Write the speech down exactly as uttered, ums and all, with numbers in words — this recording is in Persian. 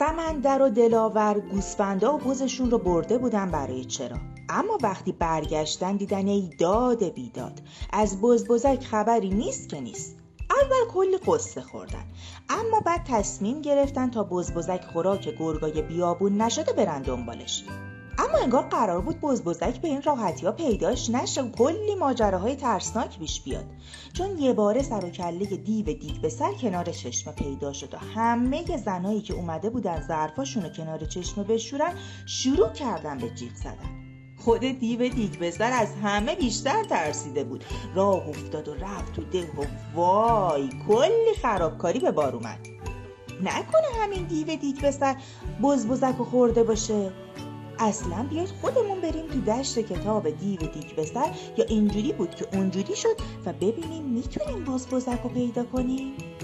سمندر و دلاور گوسفندا و بزشون رو برده بودن برای چرا. اما وقتی برگشتن دیدن ای داد بیداد، از بزبزک خبری نیست که نیست. اول کلی قصه خوردن، اما بعد تصمیم گرفتن تا بزبزک خوراک گرگای بیابون نشده برن دنبالش. اما انگار قرار بود بزبزک به این راحتی ها پیداش نشه و کلی ماجراهای ترسناک پیش بیاد، چون یه باره سر و کله دیو دیگ به سر کنار چشمه پیدا شد و همه زنایی که اومده بودن ظرفاشونو کنار چشمه بشورن شروع کردن به جیغ زدن. خود دیو دیگ به سر از همه بیشتر ترسیده بود، راه افتاد و رفت تو ده و وای کلی خرابکاری به بار اومد. نکنه همین دیو دیگ به سر بزبزک رو خورده باشه؟ اصلا بیاید خودمون بریم تو دشت کتاب دیو دیگ به سر یا اینجوری بود که اونجوری شد و ببینیم میتونیم بزبزک رو پیدا کنیم؟